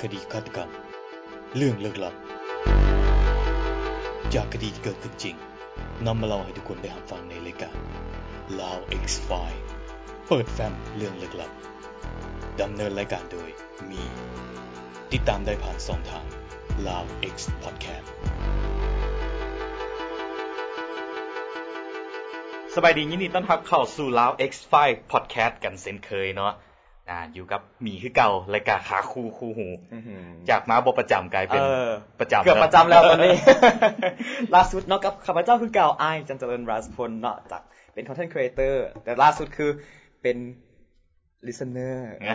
คดีฆาตกรรมเรื่องลึกลับจากคดีที่เกิดขึ้นจริงนำมาเล่าให้ทุกคนได้รับฟังในรายการ Lao X File เปิดแฟ้มเรื่องลึกลับดำเนินรายการโดยมีติดตามได้ผ่าน2ทาง Lao X Podcast สบายดียินดีต้อนรับเข้าสู่ Lao X File Podcast กันเช่นเคยเนาะอยู่กับมีคือเก่ารายการขาคู่หูจากมาบ่ประจำกลายเป็นประจำเกือบประจำแล้วตอนนี้ ล่าสุดเนาะกับข้าพเจ้าคือเก่าอ้ายจันเจริญราชพลเนาะจากเป็น Content Creator แต่ล่าสุดคือเป็น Listener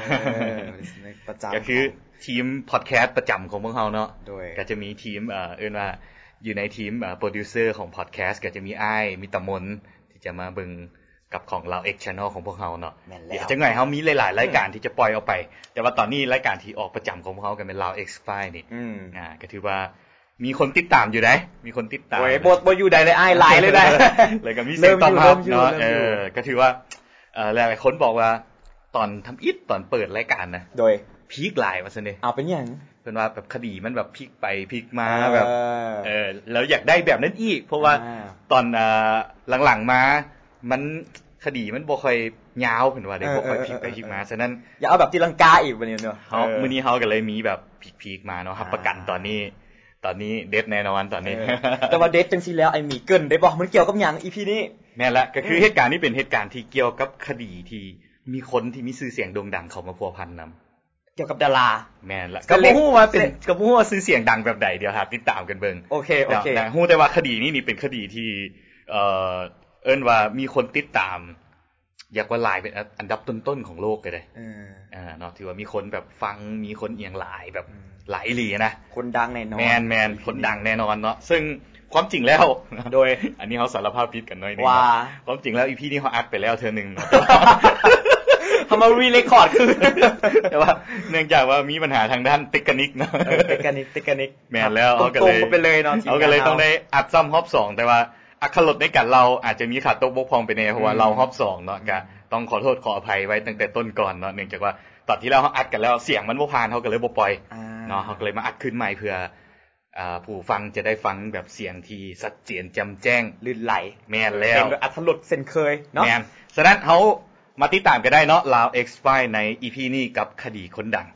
Listener ประจำก็คือทีม Podcast ประจำของพวกเราเนาะก็จะมีทีมเอิ้นว่าอยู่ในทีมโปรดิวเซอร์ของ Podcast ก็จะมีอ้ายมีตะมนที่จะมาเบิ่งกับของเรา X Channel ของพวกเราเนาะเดี๋ยวจังไงเฮามีหลายๆรายการที่จะปล่อยออกไปแต่ว่าตอนนี้รายการที่ออกประจำของพวกเราก็เป็น Lao X File นี่ก็ถือว่ามีคนติดตามอยู่ได้มีคนติดตามโอ้ยบ่อยู่ใดเลยอ้ายหลายเลยได้เลยก็มีเสียงตอบรับเนาะก็ถือว่าหลายๆคนบอกว่าตอนทำอิฐตอนเปิดรายการนะโดยพีคหลายว่าซั่นเด้เอาเป็นหยังเพิ่นว่าแบบคดีมันแบบพลิกไปพลิกมาแบบแล้วอยากได้แบบนั้นอีกเพราะว่าตอนหลังๆมามันคดีมันบ่ค่อยยาวเพิ่นว่าได้บ่ค่อยพลิกไปพลิกมาฉะนั้นอย่าเอาแบบตีลังกาอีกบัดนี้เนาะมื้อนี้เฮาก็เลยมีแบบพลิกๆมาเนาะรับประกันตอนนี้เด็ดแน่นอนตอนนี้แต่ว่าเด็ดจังซี่แล้วไอ้หมีเกินได้บ่มันเกี่ยวกับหยัง EP นี้แม่นละก็คือเหตุการณ์นี้เป็นเหตุการณ์ที่เกี่ยวกับคดีที่มีคนที่มีชื่อเสียงโด่งดังเข้ามาพัวพันนํเกี่ยวกับดาราแม่นละก็บ่ฮู้ว่าชื่อเสียงดังแบบใดเดี๋ยวหาติดตามกันเบิ่งโอเคแต่ฮู้แต่ว่าคดีนี้เป็นคดีที่เอิ้นว่ามีคนติดตามอยากว่าหลายเป็นอันดับต้นๆของโลกก็ได้เนาะถือว่ามีคนแบบฟังมีคนเอียงหลายแบบหลายอีหลีนะคนดังแน่นอนแม่นๆคนดังแน่นอนเนาะซึ่งความจริงแล้วโดยอันนี้เฮาสารภาพผิดกันหน่อยนึงว่าความจริงแล้ว EP นี้เฮาอัดไปแล้วเทื่อนึงเฮามารีเรคคอร์ดคือแต่ว่าเนื่องจากว่ามีปัญหาทางด้านเทคนิคเนาะเทคนิคแม่นแล้วเฮาก็เลยไปเลยเนาะเฮาก็เลยต้องได้อัดซ้ำรอบ2แต่ว่าอักขรสในการเราอาจจะมีขาดตกบกพร่องไปแน่เพราะว่าเรารอบ2เนาะก็ต้องขอโทษขออภัยไว้ตั้งแต่ต้นก่อนเนาะเนื่องจากว่าตอนที่เราอัดกันแล้วเสียงมันบ่ผ่านเฮาก็เลยบ่ปล่อยเนาะเฮาก็เลยมาอัดขึ้นใหม่เพื่อผู้ฟังจะได้ฟังแบบเสียงที่ชัดเจนแจ่มแจ้งลื่นไหลแม่นแล้วเป็นอัธรสเช่นเคยเนาะแม่นฉะนั้นเฮามาติดตามกันได้เนาะ Lao X File ใน EP นี้กับคดีคนดัง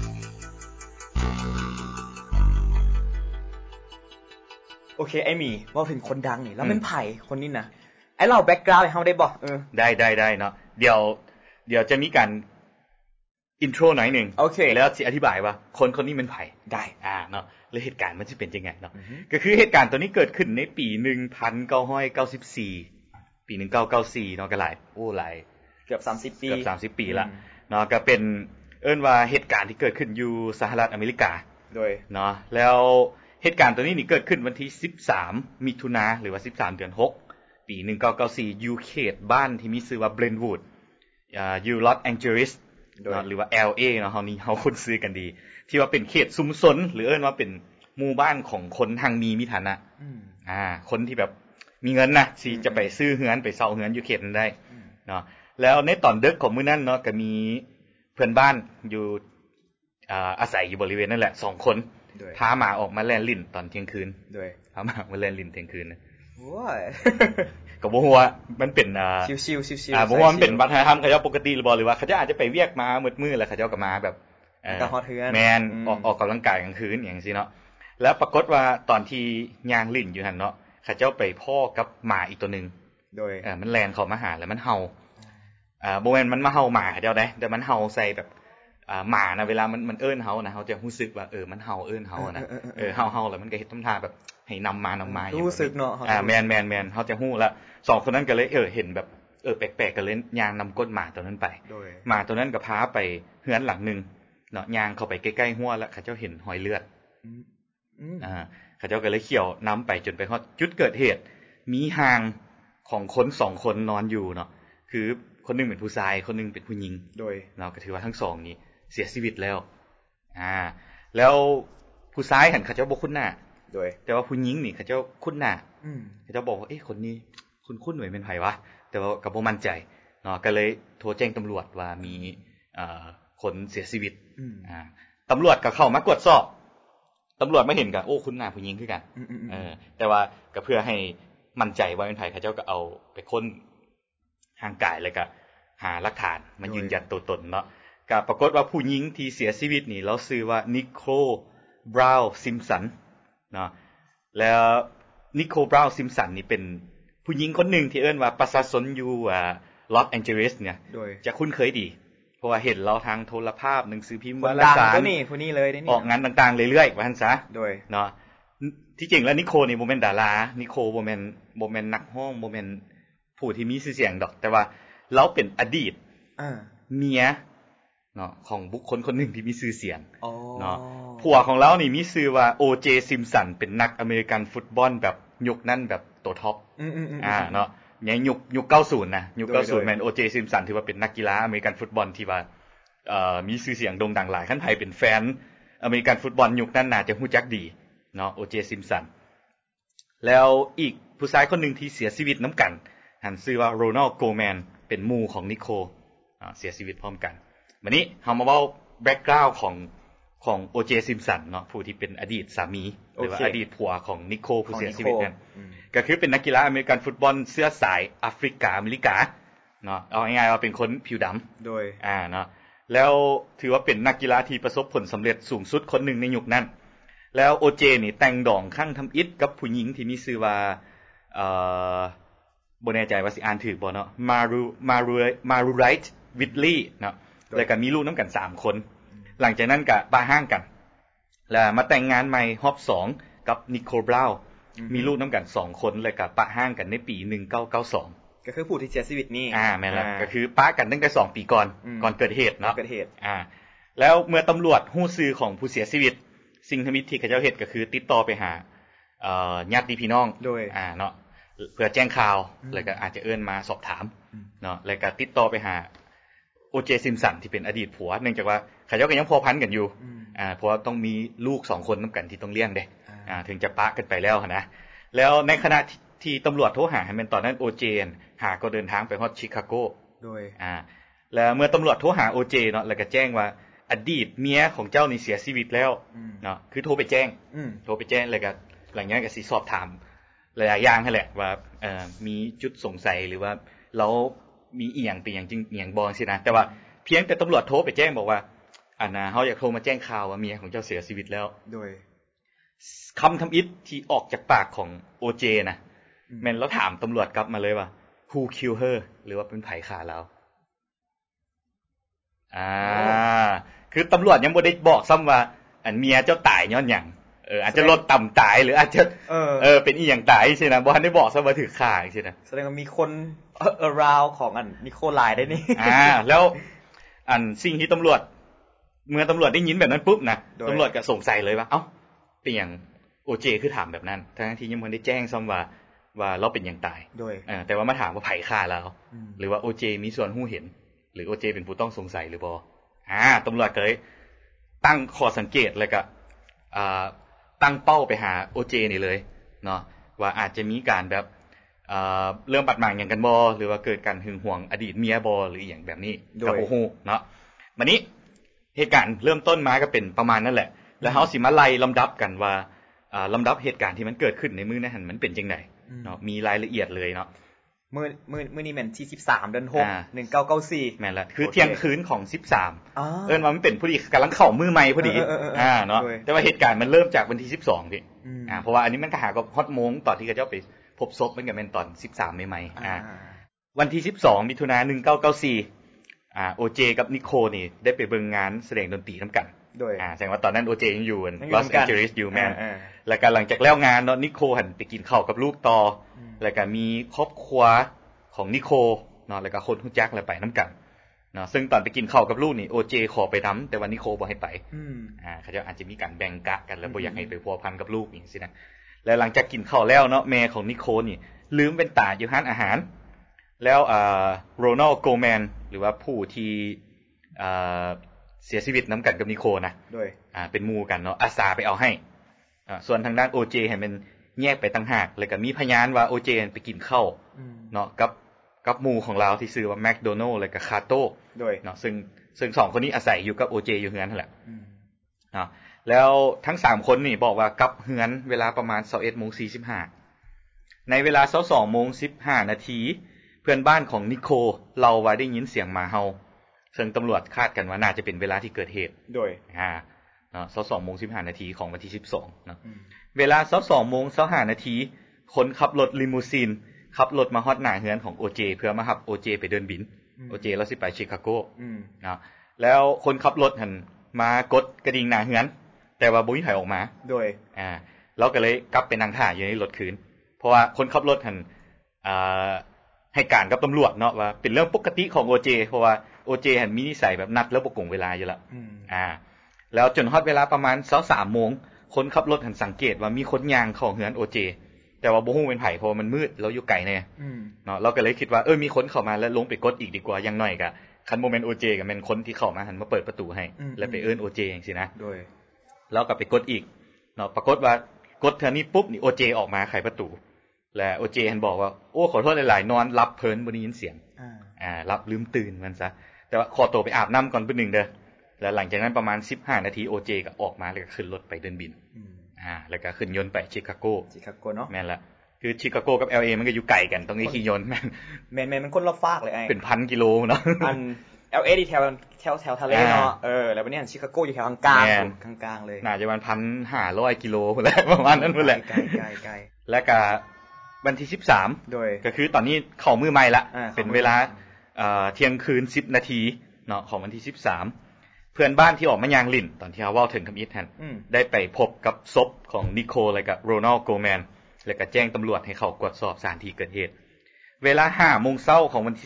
โอเคไอ้หมีว่าถึงคนดังนี่แล้วเป็นไผคนนี้นะไอ้เล่าแบ็คกราวด์ให้เฮาได้บ่ได้เนาะเดี๋ยวจะมีการอินโทรหน่อยนึงโอเคแล้วสิอธิบายว่าคนนี้เป็นไผได้เนาะแล้วเหตุการณ์มันสิเป็นจังไงเนาะก็คือเหตุการณ์ตัวนี้เกิดขึ้นในปี1994ปี1994เนาะก็หลายเกือบ 30 ปีละเนาะก็เป็นเอิ้นว่าเหตุการณ์ที่เกิดขึ้นอยู่สหรัฐอเมริกาโดยเนาะแล้วเหตุการณ์ตัวนี้นี่เกิดขึ้นวันที่13มิถุนายนหรือว่า13เดือน6ปี1994อยู่เขตบ้านที่มีชื่อว่าเบรนท์วูดอยู่ลอสแองเจลิสหรือว่า LA เนาะเฮาคุ้นชื่อกันดีที่ว่าเป็นเขตชุมชนหรือเอิ้นว่าเป็นหมู่บ้านของคนทางมีฐานะคนที่แบบมีเงินนะสิจะไปซื้อเฮือนไปเช่าเฮือนอยู่เขตนั้นได้เนาะแล้วในตอนดึกของมื้อนั้นเนาะก็มีเพื่อนบ้านอยู่อาศัยอยู่บริเวณนั่นแหละ2คนพาหมาออกมาแล่นลิ้นตอนเที่ยงคืนพาหมามาแล่นลิ้นเที่ยงคืนนะโอ้ยก็บ่ฮู้ว่ามันเป็นชิวๆบ่ฮู้ว่ามันเป็นวัฒนธรรมเขาเจ้าปกติหรือบ่หรือว่าเขาเจ้าอาจจะไปเวียกมามืดๆแล้วเขาเจ้าก็มาแบบกะฮอดเฮือนแม่นออกกำลังกายกลางคืนอย่างซี่เนาะแล้วปรากฏว่าตอนที่ย่างลิ้นอยู่หั่นเนาะเขาเจ้าไปพ้อกับหมาอีกตัวนึงโดยมันแล่นเข้ามาหาแล้วมันเห่าบ่แม่นมันมาเห่าหมาเขาเจ้าได้แต่มันเห่าใส่แบบหมานะเวลามันเอิ้นเฮานะเฮาจะรู้สึกว่ามันเห่าเอิ้นเฮานะเห่าแล้วมันก็เฮ็ดทำท่าแบบให้นำมารู้สึกเนาะแม่นเฮาจะฮู้แล้ว2คนนั้นก็เลยเห็นแบบแปลกๆก็เลยย่างนำก้นหมาตัวนั้นไปหมาตัวนั้นก็พาไปเฮือนหลังนึงเนาะย่างเข้าไปใกล้ๆหัวแล้วเขาเจ้าเห็นรอยเลือดเขาเจ้าก็เลยเขี่ยวนำไปจนไปฮอดจุดเกิดเหตุมีห่างของคน2คนนอนอยู่เนาะคือคนนึงเป็นผู้ชายคนนึงเป็นผู้หญิงโดยเนาะก็ถือว่าทั้ง2นี้เสียชีวิตแล้วแล้วผู้ชายหั่นเขาเจ้าบ่คุ้นหน้าโดยแต่ว่าผู้หญิงนี่เขาเจ้าคุ้นหน้าเขาเจ้าบอกว่าคนนี้คุ้นๆหน่วยเป็นไผวะแต่ว่าก็บ่มั่นใจเนาะก็เลยโทรแจ้งตำรวจว่ามีคนเสียชีวิตตำรวจก็เข้ามากวดสอบตำรวจมาเห็นก็โอ้คุณหน้าผู้หญิงคือกันแต่ว่าก็เพื่อให้มั่นใจว่าเป็นไผเขาเจ้าก็เอาไปค้นร่างกายแล้วก็หาหลักฐานมายืนยันตัวตนเนาะก็ปรากฏว่าผู้หญิงที่เสียชีวิตนี่เราชื่อว่านิโคลบราวน์ซิมสันเนาะแล้วนิโคลบราวน์ซิมสันนี่เป็นผู้หญิงคนหนึ่งที่เอิ้นว่าประชาชนอยู่ลอสแองเจลิสเนี่ยจะคุ้นเคยดีเพราะว่าเห็นเราทางโทรภาพหนังสือพิมพ์วารสารผู้นี้เลยนี่ออกงานต่างๆเรื่อยๆว่าซั่นซะโดยเนาะที่จริงแล้วนิโคลนี่บ่แม่นดารานิโคลบ่แม่นนักร้องบ่แม่นผู้ที่มีชื่อเสียงดอกแต่ว่าเราเป็นอดีตเมียเนาะของบุคคลคนหนึ่งที่มีชื่อเสียงเนาะผัวของเรานี่มีชื่อว่า O.J. Simpson เป็นนักอเมริกันฟุตบอลแบบยุคนั้นแบบตัวท็อปเนาะในยุค90นะยุค90แม่น O.J. Simpson ถือว่าเป็นนักกีฬาอเมริกันฟุตบอลที่ว่ามีชื่อเสียงโด่งดังหลายคันไผเป็นแฟนอเมริกันฟุตบอลยุคนั้นน่าจะรู้จักดีเนาะ O.J. Simpson แล้วอีกผู้ชายคนหนึ่งที่เสียชีวิตนํากันหันชื่อว่าโรนัลด์โกแมนเป็นหมู่ของนิโคลเสียชีวิตพร้อมกันวันนี้เฮามาเว้าแบ็คกราวนด์ของ O.J. Simpson เนาะผู้ที่เป็นอดีตสามีหรือว่าอดีตผัวของนิโคลผู้เสียชีวิตนั่นก็คือเป็นนักกีฬาอเมริกันฟุตบอลเชื้อสายแอฟริกาอเมริกาเนาะเอาง่ายๆว่าเป็นคนผิวดำโดยเนาะแล้วถือว่าเป็นนักกีฬาที่ประสบผลสำเร็จสูงสุดคนหนึ่งในยุคนั้นแล้ว O.J. นี่แต่งดองคั่งทําอิฐกับผู้หญิงที่มีชื่อว่าบ่แน่ใจว่าสิอ่านถูกบ่เนาะมารูไรท์วิดลีเนาะแล้วก็มีลูกนํากัน3คนหลังจากนั้นก็ปะฮ้างกันแล้วมาแต่งงานใหม่รอบ2กับนิโคลบราวน์มีลูกนํากัน2คนแล้วก็ปะฮ้างกันในปี1992 ก็คือผู้ที่เสียชีวิตนี่แม่นแล้วก็คือปะกันตั้งแต่2ปีก่อนเกิดเหตุเนาะแล้วเมื่อตำรวจฮู้ชื่อของผู้เสียชีวิตสิ่งที่เขาเจ้าเฮ็ดก็คือติดต่อไปหาญาติพี่น้องโดยเนาะเพื่อแจ้งข่าวแล้วก็อาจจะเอิ้นมาสอบถามเนาะแล้วก็ติดต่อไปหา O.J. Simpson ที่เป็นอดีตผัวเนื่องจากว่าเขาเจ้าก็ยังพัวพันกันอยู่เพราะว่าต้องมีลูก2คนนํากันที่ต้องเลี้ยงเด้ถึงจะปะกันไปแล้วนะแล้วในขณะที่ตำรวจโทรหาให้มันตอนนั้น O.J. ก็เดินทางไปฮอดชิคาโกโดยแล้วเมื่อตำรวจโทรหา O.J. เนาะแล้วก็แจ้งว่าอดีตเมียของเจ้านี่เสียชีวิตแล้วเนาะคือโทรไปแจ้งแล้วก็หลังจากนั้นก็สิสอบถามหลายๆอย่างนั่นแหละว่ามีจุดสงสัยหรือว่าเรามีอีหยังเป็นหยังจริงอีหยังบ่จังซี่นะแต่ว่าเพียงแต่ตำรวจโทรไปแจ้งบอกว่าเฮาอยากโทรมาแจ้งข่าวว่าเมียของเจ้าเสียชีวิตแล้วโดยคําทําอิฐที่ออกจากปากของ O.J. นะแม่นเราถามตำรวจกลับมาเลยว่า Who killed her หรือว่าเป็นไผฆ่าแล้วคือตำรวจยังบ่ได้บอกซ้ําว่าเมียเจ้าตายย้อนหยังอาจจะรถต่ําตายหรืออาจจะเป็นอีหยังตายซี่นะบ่ทันได้บอกซ้ําว่าถูกฆ่าจังซี่นะแสดงว่ามีคน around ของนิโคลายได้นี่แล้วสิ่งที่ตำรวจเมื่อตำรวจได้ยินแบบนั้นปุ๊บนะตำรวจก็สงสัยเลยว่าเอ้าเป็นหยัง O.J. คือถามแบบนั้นทั้งที่ยังบ่ได้แจ้งซ้ําว่าเราเป็นหยังตายโดยแต่ว่ามาถามว่าไผฆ่าแล้วหรือว่า O.J. มีส่วนรู้เห็นหรือ O.J. เป็นผู้ต้องสงสัยหรือบ่ตำรวจก็เลยตั้งข้อสังเกตแล้วก็ตั้งเป้าไปหา O.J. นี่เลยเนาะว่าอาจจะมีการแบบเรื่องบาดหมางหยังกันบ่หรือว่าเกิดการหึงหวงอดีตเมียบ่หรืออีหยังแบบนี้ก็บ่ฮู้เนาะบัดนี้เหตุการณ์เริ่มต้นมาก็เป็นประมาณนั้นแหละแล้วเฮาสิมาไล่ลําดับกันว่าลําดับเหตุการณ์ที่มันเกิดขึ้นในมื้อนั้นมันเป็นจังได๋เนาะมีรายละเอียดเลยเนาะมื้อนี้แม่นที่13เดือน6 1994 แม่นแล้วคือเที่ยงคืนของ13เอิ้นว่ามันเป็นพอดีกําลังเข้ามื้อใหม่พอดีเนาะแต่ว่าเหตุการณ์มันเริ่มจากวันที่12พี่เพราะว่าอันนี้มันก็หากับฮอดโมงตอนที่เขาเจ้าไปพบศพมันก็แม่นตอน13ใหม่ๆวันที่12มิถุนายน1994O.J. กับนิโคลนี่ได้ไปเบิ่งงานแสดงดนตรีนํากันโดยแสดงว่าตอนนั้น O.J. ยังอยู่ลอสแองเจลิสอยู่แม่นแล้วก็หลังจากแล้วงานเนาะนิโคลหันไปกินข้าวกับลูกต่อแล้วก็มีครอบครัวของนิโคลเนาะแล้วก็คนฮู้จักแล้วไปนํากันเนาะซึ่งตอนไปกินข้าวกับลูกนี่ O.J. ขอไปนําแต่ว่านิโคลบ่ให้ไปเขาจะอาจจะมีการแบ่งกะกันแล้วบ่อยากให้ไปพัวพันกับลูกจังซี่นะแล้วหลังจากกินข้าวแล้วเนาะแม่ของนิโคลนี่ลืมแว่นตาอยู่ร้านอาหารแล้วโรนัลด์โกแมนหรือว่าผู้ที่เสียชีวิตนํากันกับนิโคลนะโดยเป็นหมู่กันเนาะอาสาไปเอาให้ส่วนทางด้าน O.J. ให้มันแยกไปต่างหากแล้วก็มีพยานว่า O.J. ไปกินข้าวเนาะกับหมู่ของเราที่ชื่อว่าแมคโดนัลด์และก็คาโต้โดยเนาะซึ่ง2คนนี้อาศัยอยู่กับ O.J. อยู่เฮือนนั่นแหละเนาะแล้วทั้ง3คนนี่บอกว่ากลับเฮือนเวลาประมาณ 21:45 ในเวลา 22:15 นาทีเพื่อนบ้านของนิโคเล่าว่าได้ยินเสียงหมาเห่าซึ่งตำรวจคาดกันว่าน่าจะเป็นเวลาที่เกิดเหตุโดยเนาะ 22:15 นาทีของวันที่12เนาะเวลา 22:25 นาทีคนขับรถลิมูซีนขับรถมาฮอดหน้าเฮือนของโอเจเพื่อมารับโอเจไปเดินบินโอเจแล้วสิไปชิคาโกเนาะแล้วคนขับรถหั่นมากดกระดิ่งหน้าเฮือนแต่ว่าบ่มีไผออกมาโดยเราก็เลยกลับไปนั่งท่าอยู่ในรถคืนเพราะว่าคนขับรถหั่นให้การกับตำรวจเนาะว่าเป็นเรื่องปกติของโอเจเพราะว่าโอเจหั่นมีนิสัยแบบนัดแล้วบ่กงเวลาอยู่แล้วแล้วจนฮอดเวลาประมาณ 23:00 นคนขับรถหั่นสังเกตว่ามีคนย่างเข้าเฮือนโอเจแต่ว่าบ่ฮู้เป็นไผเพราะมันมืดแล้วอยู่ไกลแน่เนาะเราก็เลยคิดว่ามีคนเข้ามาแล้วลงไปกดอีกดีกว่าอย่างน้อยก็คันบ่แม่นโอเจก็แม่นคนที่เข้ามาหั่นมาเปิดประตูให้แล้วไปเอิ้นโอเจจังซี่นะโดยแล้วก็ไปกดอีกเนาะปรากฏว่ากดเทื่อนี้ปุ๊บนี่โอเจออกมาไขประตูและโอเจหั่นบอกว่าโอ้ขอโทษหลายๆนอนหลับเพลินบ่ได้ยินเสียงหลับลืมตื่นมันซะแต่ว่าขอตัวไปอาบน้ำก่อนเพิ่นนึงเด้อแล้วหลังจากนั้นประมาณ15นาทีโอเจก็ออกมาแล้วก็ขึ้นรถไปเดินบินแล้วก็ขึ้นยนต์ไปชิคาโกเนาะแม่นละคือชิคาโกกับ LA มันก็อยู่ไกลกันต้องขี่ยนต์แม่นมันคนละฟากเลยไอ้เป็น1,000 กิโลเนาะอัน LA ที่แถวทะเลเนาะแล้ววันนี้ชิคาโกอยู่แถวกลางๆเลยน่าจะประมาณ 1,500 กิโลพุ่นแหละประมาณนั้นพุ่นแหละไกลแล้วก็วันที่13 โดยก็คือตอนนี้เข้ามื้อใหม่ละเป็นเวลาเที่ยงคืน10นาทีเนาะของวันที่13เพื่อนบ้านที่ออกมายางลิ่นตอนที่เฮาเว้าถึงคำอิฐหั่นได้ไปพบกับศพของนิโคและก็โรนัลด์โกแมนแล้วก็แจ้งตำรวจให้เข้ากวดสอบสถานที่เกิดเหตุเวลา 5:00 นของวันที่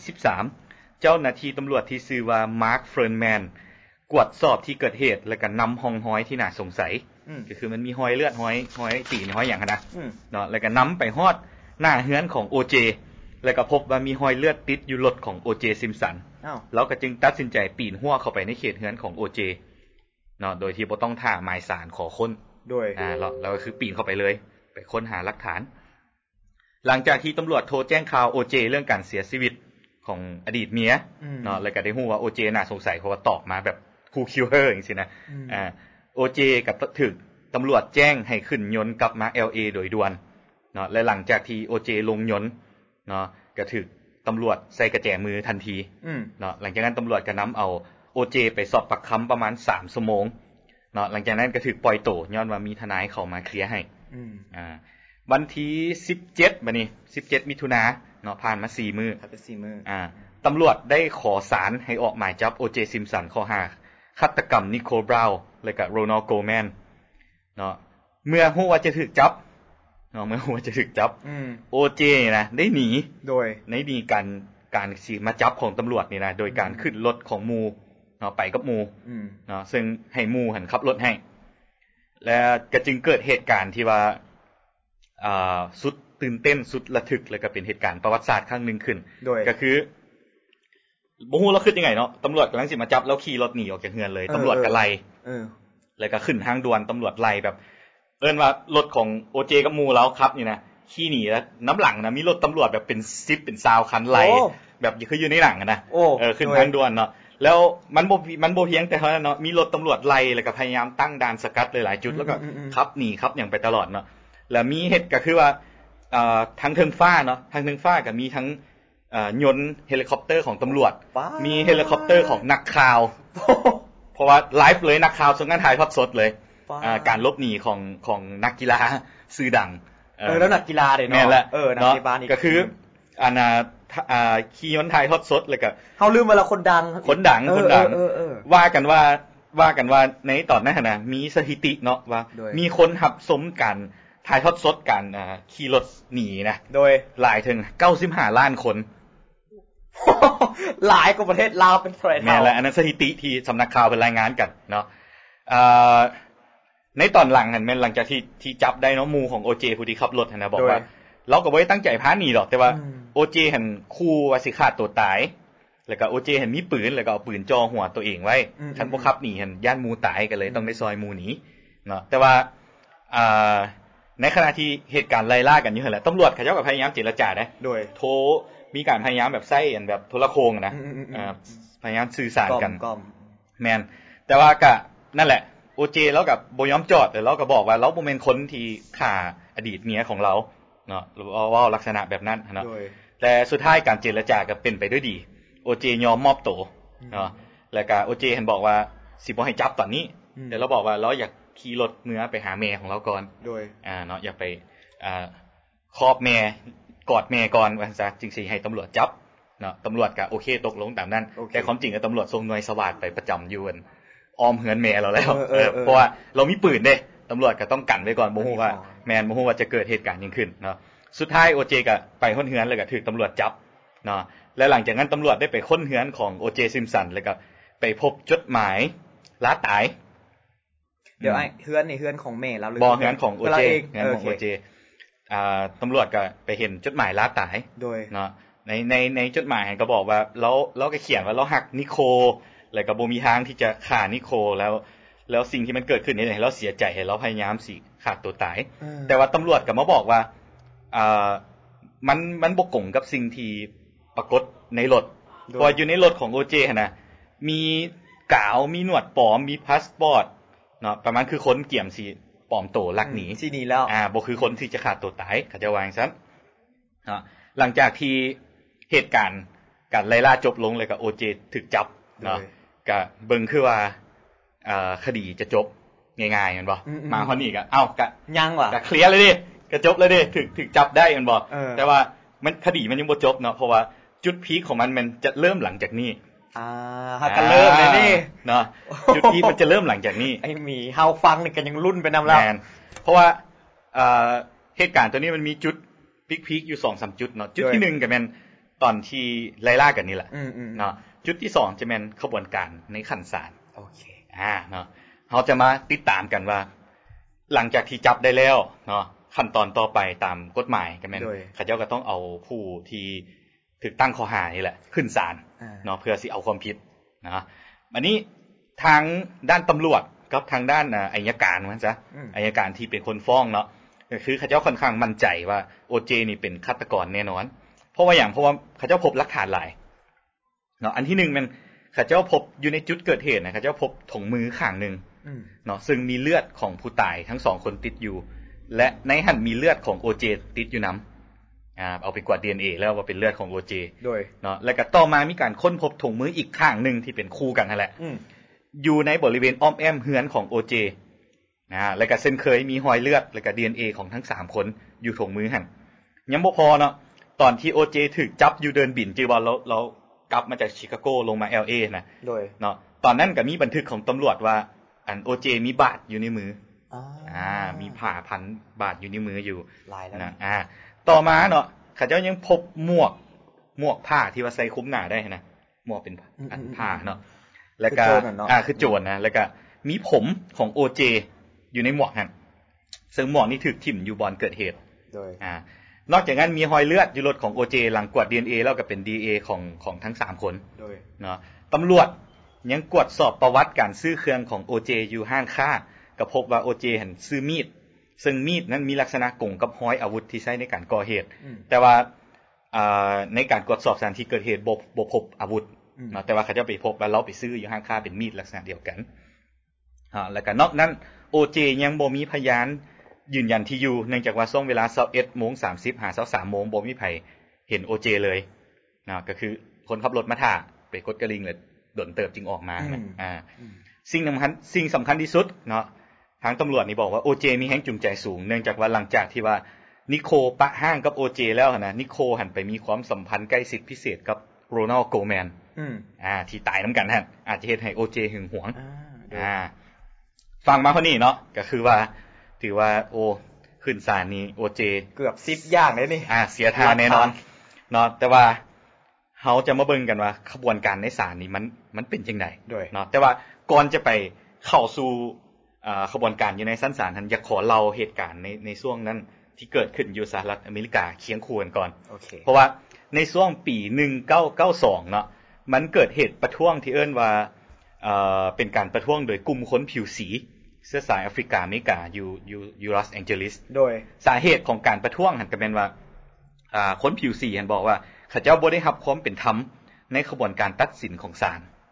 13เจ้าหน้าที่ตำรวจที่ชื่อว่ามาร์คเฟิร์นแมนกวดสอบที่เกิดเหตุแล้วก็นำห้องห้อยที่น่าสงสัยก็คือมันมีห้อยเลือดห้อยตีนห้อยหยังนะเนาะแล้วก็นำไปฮอดหน้าเฮือนของโอเจแล้วก็พบว่ามีห้อยเลือดติดอยู่รถของโอเจซิมสันแล้วก็จึงตัดสินใจปีนหัวเข้าไปในเขตเฮือนของโอเจเนาะโดยที่บ่ต้องท่าหมายศาลขอค้นโดยแล้วก็คือปีนเข้าไปเลยไปค้นหาหลักฐานหลังจากที่ตำรวจโทรแจ้งข่าวโอเจเรื่องการเสียชีวิตของอดีตเมียเนาะแล้วก็ได้ฮู้ว่าโอเจน่าสงสัยเพราะว่าตอบมาแบบคูคิวเฮอร์จังซี่นะโอเจกับถึกตำรวจแจ้งให้ขึ้นยนต์กลับมา LA โดยด่วนเนาะและหลังจากที่โอเจลงยนต์เนาะก็ถึกตำรวจใส่กระแจมือทันทีเนาะหลังจากนั้นตำรวจก็นําเอาโอเจไปสอบปากคำประมาณ3ชั่วโมงเนาะหลังจากนั้นก็ถึกปล่อยตัวย้อนว่ามีทนายเข้ามาเคลียร์ให้วันที่17บัดนี้17มิถุนายนเนาะผ่านมา4มื้อครับ4มื้อตำรวจได้ขอศาลให้ออกหมายจับโอเจซิมสันข้อหาฆาตกรรมนิโคลบราวน์และก็โรนัลด์โกแมนเนาะเมื่อฮู้ว่าจะถูกจับเนาะเมื่อฮู้ว่าจะถูกจับโอเจนะได้หนีโดยในดีการสิมาจับของตำรวจนี่นะโดยการขึ้นรถของหมู่เนาะไปกับหมู่เนาะซึ่งให้หมู่หันขับรถให้แล้วก็จึงเกิดเหตุการณ์ที่ว่าสุดตื่นเต้นสุดระทึกแล้วก็เป็นเหตุการณ์ประวัติศาสตร์ครั้งนึงขึ้นก็คือบ่ฮู้เราคิดยังไงเนาะตำรวจกำลังสิมาจับแล้วขี่รถหนีออกจากเฮือนเลยตำรวจก็ไล่แล้วก็ขึ้นทางด่วนตำรวจไล่แบบเอิ้นว่ารถของโอเจกับหมู่เราครับนี่นะขี่หนีแล้วน้ำหลังนะมีรถตำรวจแบบเป็น10เป็น20คันไล่แบบคืออยู่ในหลังนะขึ้นทางด่วนเนาะแล้วมันบ่เพียงแต่เท่านั้นเนาะมีรถตำรวจไล่แล้วก็พยายามตั้งด่านสกัดหลายๆจุดแล้วก็ขับหนีครับอย่างไปตลอดเนาะแล้วมีเหตุก็คือว่าทางเทิงฟ้าเนาะทางเทิงฟ้าก็มีทั้งยนต์เฮลิคอปเตอร์ของตำรวจมีเฮลิคอปเตอร์ของนักข่าวเพราะว่าไลฟ์เลยนักข่าวส่งการถ่ายทอดสดเลยการลบหนีของนักกีฬาชื่อดังแล้วนักกีฬาเด้เนาะนักกีฬาก็คือขี่ยนต์ถ่ายทอดสดแล้วก็เฮาลืมว่าละคนดังว่ากันว่าในตอนนั้นน่ะมีสถิติเนาะว่ามีคนรับชมกันถ่ายทอดสดกันขี่รถหนีนะโดยหลายถึง95ล้านคนหลายกว่าประเทศลาวเป็นเท่าไหร่แม่นแล้วอันนั้นสถิติที่สำนักข่าวเพิ่นรายงานกันเนาะในตอนหลังนั่นแม่นหลังจากที่จับได้เนาะหมู่ของ OJ ผู้ที่ขับรถหั่นน่ะบอกว่าเราก็บ่ได้ตั้งใจพาหนีหรอกแต่ว่า OJ หั่นขู่ว่าสิฆ่าตัวตายแล้วก็ OJ หั่นมีปืนแล้วก็เอาปืนจ่อหัวตัวเองไว้คันบ่ขับหนีหั่นย่านหมู่ตายก็เลยต้องได้ซอยหมู่หนีเนาะแต่ว่าในขณะที่เหตุการณ์ไล่ล่ากันอยู่หั่นแหละตำรวจเขาเจ้าก็พยายามเจรจานะโดยโทรมีการพยายามแบบใช้อันแบบโทรโคงนะพยายามสื่อสารกันแม่นแต่ว่าก็นั่นแหละโอเจแล้วก็บ่ยอมจอดแต่เราก็บอกว่าเราบ่แม่นคนที่ฆ่าอดีตเมียของเราเนาะว่าลักษณะแบบนั้นเนาะแต่สุดท้ายการเจรจาก็เป็นไปด้วยดีโอเจยอมมอบตัวเนาะแล้วก็โอเจเห็นบอกว่าสิบ่ให้จับตอนนี้แต่เราบอกว่าเราอยากขี่รถเมื่อไปหาแม่ของเราก่อนโดยเนาะอยากไปครอบแม่กอดแม่ก่อนว่าซะจึงสิให้ตำรวจจับเนาะตำรวจก็โอเคตกลงตามนั้นแต่ความจริงก็ตำรวจส่งหน่วยสวัสดิ์ไปประจำอยู่อ้อมเฮือนแม่เราแล้วเพราะว่าเรามีปืนเด้ตำรวจก็ต้องกันไว้ก่อนบ่ฮู้ว่าแม่นบ่ฮู้ว่าจะเกิดเหตุการณ์ยังขึ้นเนาะสุดท้ายโอเจก็ไปค้นเฮือนแล้วก็ถูกตำรวจจับเนาะและหลังจากนั้นตำรวจได้ไปค้นเฮือนของโอเจซิมสันแล้วก็ไปพบจดหมายลาตายเดี๋ยวไอ้เฮือนนี่เฮือนของแม่เราหรือบ่เฮือนของโอเจเฮือนของโอเจตำรวจก็ไปเห็นจดหมายลาตายโดยเนาะในจดหมายก็บอกว่าเราก็เขียนว่าเราหักนิโคแล้วก็บ่มีทางที่จะฆ่านิโคแล้วสิ่งที่มันเกิดขึ้นนี่เราเสียใจให้เราพยายามสิฆ่าตัวตายแต่ว่าตำรวจก็มาบอกว่ามันบ่กงกับสิ่งที่ปรากฏในรถเพราะอยู่ในรถของโอเจนะมีกาวมีหนวดปลอมมีพาสปอร์ตเนาะประมาณคือคนเกี่ยมสิปลอมตัวลักหนีสิหนีแล้วบ่คือคนที่จะฆ่าตัวตายเขาจะว่าจังซั่นเนาะหลังจากที่เหตุการณ์การไล่ล่าจบลงแล้วก็โอเจถูกจับเนาะก็เบิ่งคือว่าคดีจะจบง่ายๆแม่นบ่มาฮอดนี้ก็ก็ยังว่ะก็เคลียร์เลยดิก็จบเลยดิถูกจับได้แม่นบ่แต่ว่ามันคดีมันยังบ่จบเนาะเพราะว่าจุดพีคของมันจะเริ่มหลังจากนี้หากันเริ่มเลยนี่เนาะจุดพีคมันจะเริ่มหลังจากนี้ไอ้หมีเฮาฟังนี่ก็ยังลุ้นไปนำแล้วเพราะว่าเหตุการณ์ตัวนี้มันมีจุดพีคอยู่ 2-3 จุดเนาะจุดที่1ก็แม่นตอนที่ไล่ล่ากันนี่แหละเนาะจุดที่2จะแม่นขบวนการในขั้นศาลโอเคเนาะเฮาจะมาติดตามกันว่าหลังจากที่จับได้แล้วเนาะขั้นตอนต่อไปตามกฎหมายก็แม่นเขาเจ้าก็ต้องเอาผู้ที่ถูกตั้งข้อหานี่แหละขึ้นศาลเนาะเพื่อสิเอาความผิดนะอันนี้ทางด้านตำรวจกับทางด้านอัยการว่าซะอัยการที่เป็นคนฟ้องเนาะก็คือเขาเจ้าค่อนข้างมั่นใจว่าโอเจนี่เป็นฆาตกรแน่นอนเพราะว่าเขาเจ้าพบหลักฐานหลายเนาะอันที่1มันเขาเจ้าพบอยู่ในจุดเกิดเหตุนะเขาเจ้าพบถุงมือข้างนึงเนาะซึ่งมีเลือดของผู้ตายทั้ง2คนติดอยู่และในหั่นมีเลือดของโอเจติดอยู่นำเอาไปกวาด DNA แล้วว่าเป็นเลือดของโอเจโดยเนาะแล้วก็ต่อมามีการค้นพบถุงมืออีกข้างนึงที่เป็นคู่กันนั่นแหละอยู่ในบริเวณอ้อมแอมเฮือนของโอเจแล้วก็เส้นเคยมีรอยเลือดแล้วก็ DNA ของทั้ง3คนอยู่ถุงมือหั่นยังบ่พอเนาะตอนที่โอเจถูกจับอยู่เดินบินจือว่าเรากลับมาจากชิคาโกลงมา LA นะโดยเนาะตอนนั้นก็มีบันทึกของตำรวจว่าโอเจมีบาดอยู่ในมือมีผ้าพันบาดอยู่ในมืออยู่ลายแล้วนะต่อมาเนาะเขาเจ้ายังพบหมวกผ้าที่ว่าใส่คลุมหน้าได้นะหมวกเป็นผ้าเนาะแล้วก็คือโจรนะแล้วก็มีผมของโอเจอยู่ในหมวกนั่นซึ่งหมวกนี้ถูกทิ่มอยู่บอนเกิดเหตุโดยนอกจากนั้นมีรอยเลือดอยู่รถของโอเจหลังกวด DNA แล้วก็เป็น DNA ของทั้ง3คนโดยเนาะตำรวจยังกวดสอบประวัติการซื้อเครื่องของโอเจอยู่ห้างค้าก็พบว่าโอเจหันซื้อมีดซึ่งมีดนั้นมีลักษณะกงกับห้อยอาวุธที่ใช้ในการก่อเหตุแต่ว่าในการตรวจสอบสถานที่เกิดเหตุบ่พบอาวุธเนาะแต่ว่าเขาจะไปพบว่าเราไปซื้ออยู่ห้างค้าเป็นมีดลักษณะเดียวกันแล้วก็นอกนั้นโอเจยังบ่มีพยานยืนยันที่อยู่เนื่องจากว่าช่วงเวลา 21:30 หา 23:00 นบ่มีไผเห็นโอเจเลยนะก็คือคนขับรถมาท่าไปกดกระลิ่งเลยดนเติบจึงออกมาสิ่งสำคัญที่สุดเนาะทางตำรวจนี่บอกว่าโอเจมีแรงจูงใจสูงเนื่องจากว่าหลังจากที่ว่านิโคปะห้างกับโอเจแล้วนะนิโคหันไปมีความสัมพันธ์ใกล้ชิดพิเศษกับโรนัลโกแมนที่ตายนำกันฮะอาจจะเฮ็ดให้โอเจหึงหวงฟังมาคนนี้เนาะก็คือว่าถือว่าโอขึ้นศาลนี้โอเจเกือบ10อย่างเลยนี่เสียทางแน่นอนเนาะแต่ว่าเฮาจะมาเบิ่งกันว่าขบวนการในศาลนี้มันเป็นจังได๋เนาะแต่ว่าก่อนจะไปเข้าสู่ขบวนการอยู่ในชั้นศาลท่านอยากขอเล่าเหตุการณ์ในช่วงนั้นที่เกิดขึ้นอยู่สหรัฐอเมริกาเคียงคู่กันก่อนเพราะว่าในช่วงปี1992เนาะมันเกิดเหตุประท้วงที่เอิ้นว่าเป็นการประท้วงโดยกลุ่มคนผิวสีเชื้อสายแอฟริกาอเมริกาอยู่ลอสแองเจลิสโดยสาเหตุของการประท้วงหั่นก็แม่นว่าคนผิวสีหั่นบอกว่าเขาเจ้าบ่ได้รับความเป็นธรรมในกระบวนการตัดสินของศาล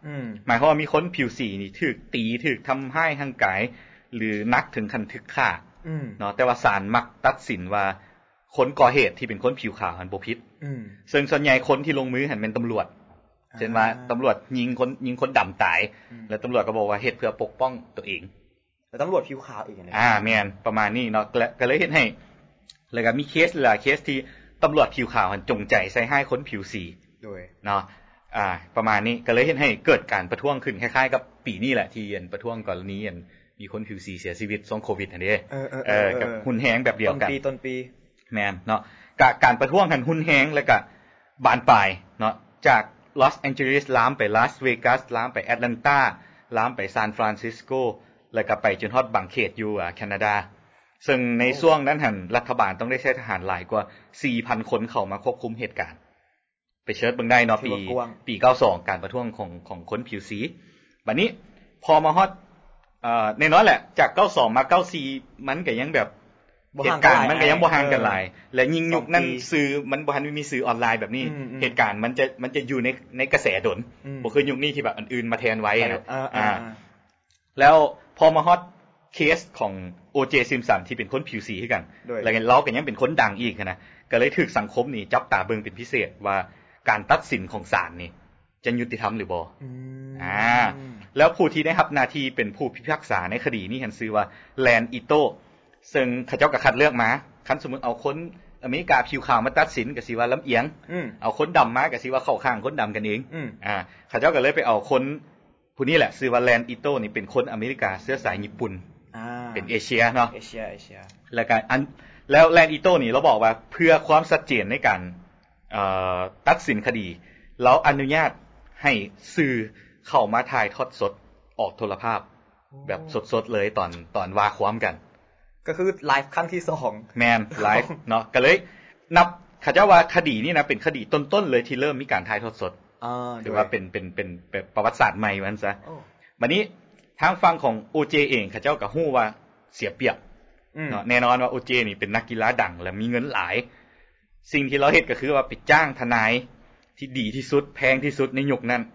หมายความว่ามีคนผิวสีนี่ถูกตีถูกทำให้ร่างกายหรือนักถึงขั้นถึกฆ่าเนาะแต่ว่าศาลมักตัดสินว่าคนก่อเหตุที่เป็นคนผิวขาวหันบ่ผิดซึ่งส่วนใหญ่คนที่ลงมือหันเป็นตำรวจเช่นว่าตำรวจยิงคนดำตายแล้วตำรวจก็บอกว่าเฮ็ดเพื่อปกป้องตัวเองแล้วตำรวจผิวขาวอีกอย่างนึงแม่นประมาณนี้เนาะก็เลยเฮ็ดให้แล้วก็มีเคสหลายเคสที่ตำรวจผิวขาวหันจงใจใส่ให้คนผิวสีโดยเนาะประมาณนี้ก็เลยเฮ็ดให้เกิดการประท้วงขึ้นคล้ายๆกับปีนี้แหละที่ประท้วงกรณีมีคนผิวสีเสียชีวิตช่วงโควิดอันนี้กับหุ่นแฮงแบบเดียวกันต้นปีแม่นเนาะการประท้วงกันหุ่นแฮงแล้วก็บานปลายเนาะจากลอสแองเจลิสลามไปลาสเวกัสลามไปแอตแลนตาลามไปซานฟรานซิสโกแล้วก็ไปจนฮอดบางเขตอยู่แคนาดาซึ่งในช่วงนั้นหั่นรัฐบาลต้องได้ใช้ทหารหลายกว่า 4,000 คนเข้ามาควบคุมเหตุการณ์ไปเชิญเบิ่งได้เนาะปี92การประท้วงของคนผิวสีบัดนี้พอมาฮอดแน่นอนแหละจาก92มา94มันก็ยังแบบเหตุการณ์มันก็ยังบ่ห่างกันหลายและยิ่งยุคนั้นสื่อมันบ่ทันมีสื่อออนไลน์แบบนี้เหตุการณ์มันจะอยู่ในกระแสดลบ่คือยุคนี้ที่แบบอันอื่นมาแทนไว้นะแล้วพอมาฮอตเคสของ O.J. Simpson ที่เป็นคนผิวสีคือกันแล้วเราก็ยังเป็นคนดังอีกนะก็เลยถูกสังคมนี่จับตาเบิ่งเป็นพิเศษว่าการตัดสินของศาลนี่จะยุติธรรมหรือบ่แล้วผู้ที่ได้รับหน้าที่เป็นผู้พิพากษาในคดีนี้หันชื่อว่าแลนอิโตซึ่งเขาเจ้าก็คัดเลือกมาคันสมมุติเอาคนอเมริกาผิวขาวมาตัดสินก็สิว่าลำเอียงเอาคนดำมาก็สิว่าเข้าข้างคนดำกันเองเขาเจ้าก็เลยไปเอาคนผู้นี้แหละชื่อว่าแลนอิโตนี่เป็นคนอเมริกาเชื้อสายญี่ปุ่นเป็นเอเชียเนาะเอเชียแล้วก็แล้วแลนอิโตนี่เราบอกว่าเพื่อความชัดเจนในการตัดสินคดีเราอนุญาตให้สื่อเข้ามาถ่ายทอดสดออกโทรภาพแบบสดๆเลยตอนว่าความกันก็คือไลฟ์ครั้งที่2 แม่นไลฟ์เนาะก็เลยนับเขาเจ้าว่าคดีนี้นะเป็นคดีต้นๆเลยที่เริ่มมีการถ่ายทอดสดหรือว่าเป็นประวัติศาสตร์ใหม่มันซะบัดนี้ทางฝั่งของ OJ เองเขาเจ้าก็ฮู้ว่าเสียเปรียบเนาะแน่นอนว่า OJ นี่เป็นนักกีฬาดังและมีเงินหลายสิ่งที่เราเฮ็ดก็คือว่าไปจ้างทนายที่ดีที่สุดแพงที่สุดในยุคนั้น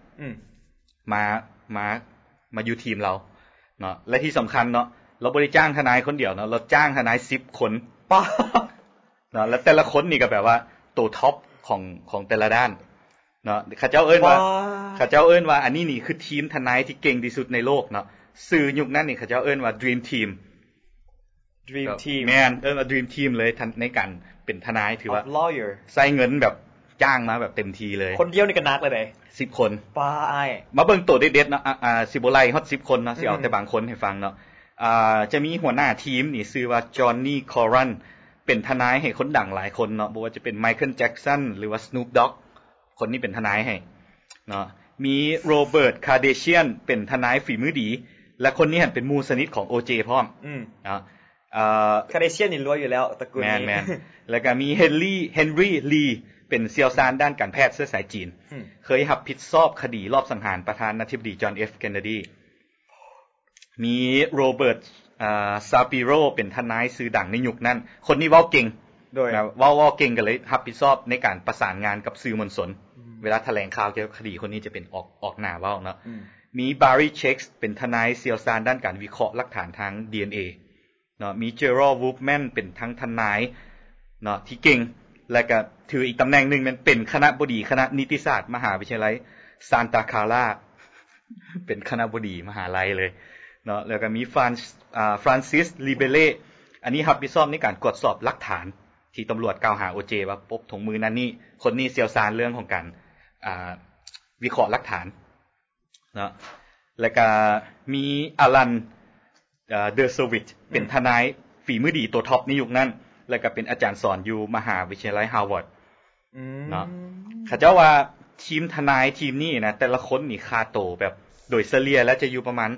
มาอยู่ทีมเราเนาะและที่สำคัญเนาะเราบ่ได้จ้างทนายคนเดียวเนาะเราจ้างทนาย10คนเนาะแล้วแต่ละคนนี่ก็แบบว่าตัวท็อปของแต่ละด้านเนาะเขาเจ้าเอิ้นว่าอันนี้นี่คือทีมทนายที่เก่งที่สุดในโลกเนาะสื่อยุคนั้นนี่เขาเจ้าเอิ้นว่า Dream Team แม่นเอิ้นว่า Dream Team เลยในการเป็นทนายถือว่า lawyer ใช้เงินแบบจ้างมาแบบเต็มทีเลยคนเดียวนี่ก็นักเลยเด้ 10คนป้าอ้ายมาเบิ่งตัวเด็ดๆเนาะสิบ่ไล่ฮอด10คนเนาะสิเอาแต่บางคนให้ฟังเนาะจะมีหัวหน้าทีมนี่ชื่อว่าจอห์นนี่คอรันเป็นทนายให้คนดังหลายคนเนาะบ่ว่าจะเป็นไมเคิลแจ็คสันหรือว่าสนูปด็อกคนนี้เป็นทนายให้เนาะมีโรเบิร์ตคาร์เดเชียนเป็นทนายฝีมือดีและคนนี้เป็นหมู่สนิทของ OJ พร้อมเนาะคาร์เดเชียนนี่รวยอยู่แล้วตระกูลนี้แม่นๆแล้วก็มีเฮนรี่ลีเป็นเซียวซานด้านการแพทย์เชื้อสายจีนเคยรับผิดชอบคดีรอบสังหารประธานาธิบดีจอห์น F เคนเนดีมีโรเบิร์ตซาปิโรเป็นทนายชื่อดังในยุคนั้นคนนี้เว้าเก่งโดยเว้าเก่งก็เลยรับผิดชอบในการประสานงานกับสื่อมวลชนเวลาแถลงข่าวเกี่ยวกับคดีคนนี้จะเป็นออกหน้าเว้าเนาะมีบารีเช็คส์เป็นทนายเซียวซานด้านการวิเคราะห์หลักฐานทาง DNA เนาะมีเจอรอลวูฟแมนเป็นทั้งทนายเนาะที่เก่งและก็ถืออีกตำแหน่งนึงมันเป็นคณะบดีคณะนิติศาสตร์มหาวิทยาลัยซานตาคาราเป็นคณะบดีมหาลัยเลยเนาะแล้วก็มีฟรานซิสลิเบเล่อันนี้รับผิดชอบในการตรวจสอบหลักฐานที่ตำรวจกล่าวหา OJ ว่าพบถุงมือนั้นนี่คนนี้เซียวซานเรื่องของการวิเคราะห์หลักฐานเนาะแล้วก็มีอลันเดอร์เซอร์วิชเป็นทนายฝีมือดีตัวท็อปในยุคนั้นแล้วก็เป็นอาจารย์สอนอยู่มหาวิทยาลัยฮาร์วาร์ดเนาะเขาเจ้าว่าทีมทนายทีมนี้นะแต่ละคนนี่ค่าโตแบบโดยเฉลี่ยแล้วจะอยู่ประมาณ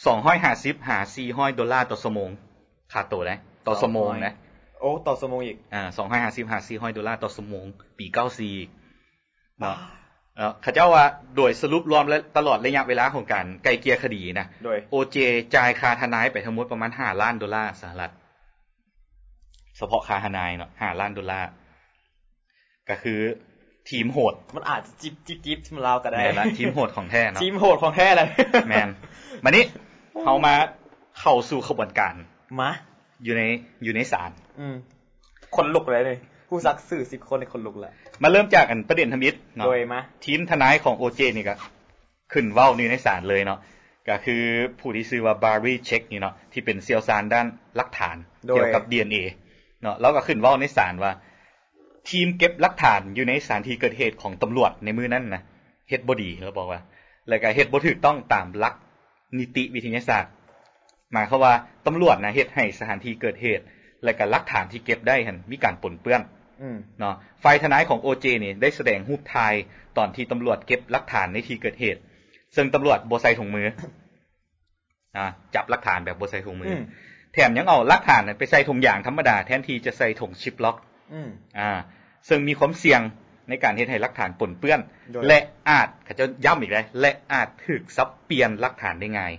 250หา400ดอลลาร์ต่อชั่วโมงค่าโตนะต่อชั่วโมงนะโอ้ต่อชั่วโมงอีก 250หา400ดอลลาร์ต่อชั่วโมงปี94เนาะเขาเจ้าว่าโดยสรุปรวมและตลอดระยะเวลาของการไกล่เกลี่ยคดีนะ OJ จ่ายค่าทนายไปทั้งหมดประมาณ5ล้านดอลลาร์สหรัฐเฉพาะค่าทนายเนาะ5ล้านดอลลาร์ก็คือทีมโหดมันอาจจะจิ๊บทีมลาวก็ได้แม่นละทีมโหดของแท้เนาะทีมโหดของแท้เลยแม่นบัดนี้เฮามาเข้าสู่ขบวนการมาอยู่ในศาลคนลุกเลยผู้ซักสื่อ10คนในคนลุกแหละมาเริ่มจากอันประเด็นทมิตรเนาะโดยมาทีมทนายของ OJ นี่ก็ขึ้นเว้าในศาลเลยเนาะก็คือผู้ที่ชื่อว่า Barry Check นี่เนาะที่เป็นเชี่ยวชาญด้านหลักฐานเกี่ยวกับ DNA เนาะแล้วก็ขึ้นเว้าในศาลว่าทีมเก็บหลักฐานอยู่ในสถานที่เกิดเหตุของตำรวจในมื้อนั้นนะเฮ็ดบ่ดีเขาบอกว่าแล้วก็เฮ็ดบ่ถูกต้องตามหลักนิติวิทยาศาสตร์หมายความว่าตำรวจนะเฮ็ดให้สถานที่เกิดเหตุและก็หลักฐานที่เก็บได้หั่นมีการปนเปื้อนเนาะฝ่ายทนายของ OJ นี่ได้แสดงรูปถ่ายตอนที่ตำรวจเก็บหลักฐานในที่เกิดเหตุซึ่งตำรวจบ่ใส่ถุงมือจับหลักฐานแบบบ่ใส่ถุงมือแถมยังเอาหลักฐานไปใส่ถุงยางธรรมดาแทนที่จะใส่ถุงชิปล็อกซึ่งมีความเสี่ยงในการเฮ็ดให้หลักฐานปนเปื้อนและอาจเขาจะย้ำอีกเลยและอาจถูกซับเปลี่ยนหลักฐานได้ง่าย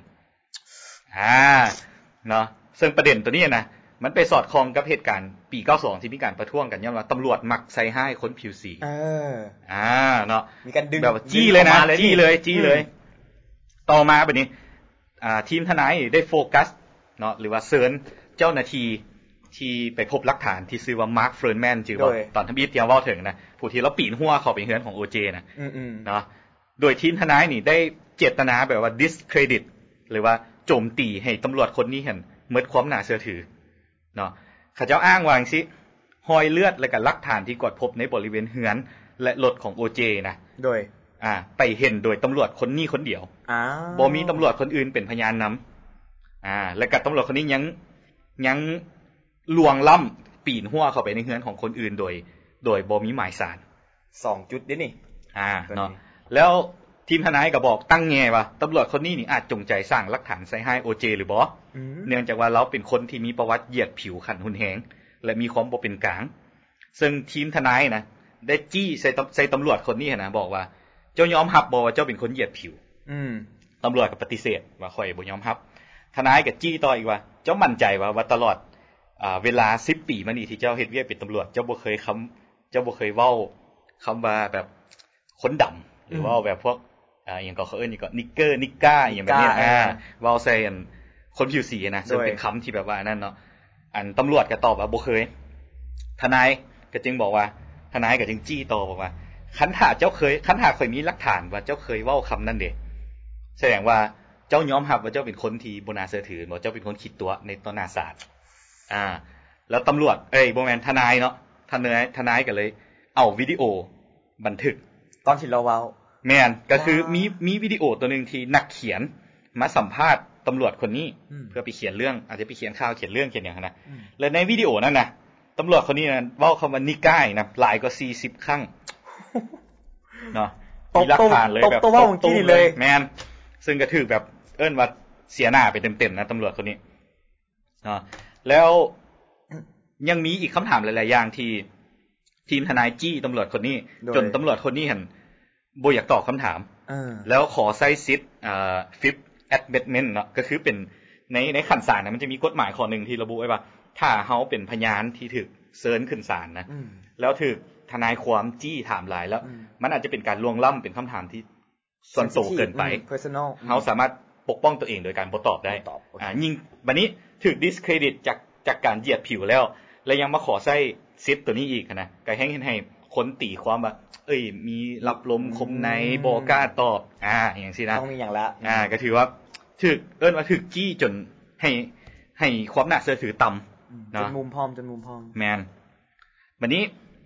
เนาะซึ่งประเด็นตัวนี้นะมันไปสอดคล้องกับเหตุการณ์ปี92ที่มีการประท้วงกันย้อนว่าตำรวจมักใส่ให้คนผิวสีเนาะมีการดึงแบบจี้เลยนะจี้เลยต่อมาบัดนี้ทีมทนายได้โฟกัสเนาะหรือว่าเชิญเจ้าหน้าที่ที่ไปพบหลักฐานที่ชื่อว่ามาร์คเฟิร์นแมนชื่อว่าตอนทำอิฐเตรียมเว้าถึงนะผู้ที่เราปีนหัวเข้าไปเฮือนของ OJ นะเนาะโดยทีมทนายนี่ได้เจตนาแบบว่า discredit หรือว่าโจมตีให้ตำรวจคนนี้เห็นหมดความน่าเชื่อถือเนาะเขาเจ้าอ้างว่าจังซี่รอยเลือดและก็หลักฐานที่กดพบในบริเวณเฮือนและรถของ OJ นะโดยไปเห็นโดยตำรวจคนนี้คนเดียวบ่มีตำรวจคนอื่นเป็นพยานนำและก็ตำรวจคนนี้ยังลวงล้ำปีนหัวเข้าไปในเฮือนของคนอื่นโดยบ่มีหมายศาล 2จุดเด้นี่เนาะแล้วทีมทนายก็บอกตั้งแง่ว่าตำรวจคนนี้นี่อาจจงใจสร้างหลักฐานใส่ให้ OJ หรือบ่เนื่องจากว่าเราเป็นคนที่มีประวัติเหยียดผิวขันหุนแหงและมีความบ่เป็นกลางซึ่งทีมทนายนะได้จี้ใส่ตำรวจคนนี้นะบอกว่าเจ้ายอมรับบ่ว่าเจ้าเป็นคนเหยียดผิวตำรวจก็ปฏิเสธว่าข่อยบ่ยอมรับทนายก็จี้ต่ออีกว่าเจ้ามั่นใจว่าตลอดเวลา10ปีมานี้ที่เจ้าเฮ็ดเวียกเป็นตำรวจเจ้าบ่เคยเว้าคำว่าแบบคนดำหรือว่าแบบพวกหยังก็เขาเอิ้นนี่ก็นิกเกอร์นิกก้าอย่างแบบนี้เว้าใส่คนผิวสีนะซึ่งเป็นคำที่แบบว่านั่นเนาะอันตำรวจก็ตอบว่าบ่เคยทนายก็จึงบอกว่าทนายก็จึงจี้ต่อบอกว่าคันถ้าเคยมีหลักฐานว่าเจ้าเคยเว้าคำนั้นเด้แสดงว่าเจ้ายอมรับว่าเจ้าเป็นคนที่บ่น่าเชื่อถือบ่เจ้าเป็นคนคิดตัวในต่อหน้าศาลแล้วตำรวจบ่แม่นทนายเนาะทนายก็เลยเอาวิดีโอบันทึกตอนที่เราเว้าแม่นก็คือมีวิดีโอตัวนึงที่นักเขียนมาสัมภาษณ์ตำรวจคนนี้เพื่อไปเขียนเรื่องอาจจะไปเขียนข่าวเขียนเรื่องเขียนหยังนะและในวิดีโอนั้นน่ะตำรวจคนนี้นะเว้าคำว่านิก้ายนะหลายกว่า40ครั้งเนาะมีหลักฐานเลยแบบตบเลยแม่นซึ่งก็ถือแบบเอิ้นว่าเสียหน้าไปเต็มๆนะตำรวจคนนี้เนาะแล้วยังมีอีกคำถามหลายๆอย่างที่ทีมทนายจี้ตำรวจคนนี้จนตำรวจคนนี้หั่นบ่อยากตอบคำถามแล้วขอใช้สิทธิ์fifth amendment เนาะก็คือเป็นในขั้นศาลนะมันจะมีกฎหมายข้อนึงที่ระบุไว้ว่าถ้าเฮาเป็นพยานที่ถูกเชิญขึ้นศาลนะแล้วถูกทนายความจี้ถามหลายแล้วมันอาจจะเป็นการล่วงล้ำเป็นคำถามที่ส่วนตัวเกินไป personal เฮาสามารถปกป้องตัวเองโดยการบ่ตอบได้ยิ่งบัดนี้ถูก discredit จากการเหยียดผิวแล้วยังมาขอใช้สิทธิ์ตัวนี้อีกนะก็ให้คนตีความว่ามีรับลมคมในบ่กล้าตอบอย่างซี่นะต้องมีอย่างละก็ถือว่าถูกเอิ้นว่าถูกจี้จนให้ความน่าเชื่อถือต่ำจนมุมพร้อมแม่นบัดนี้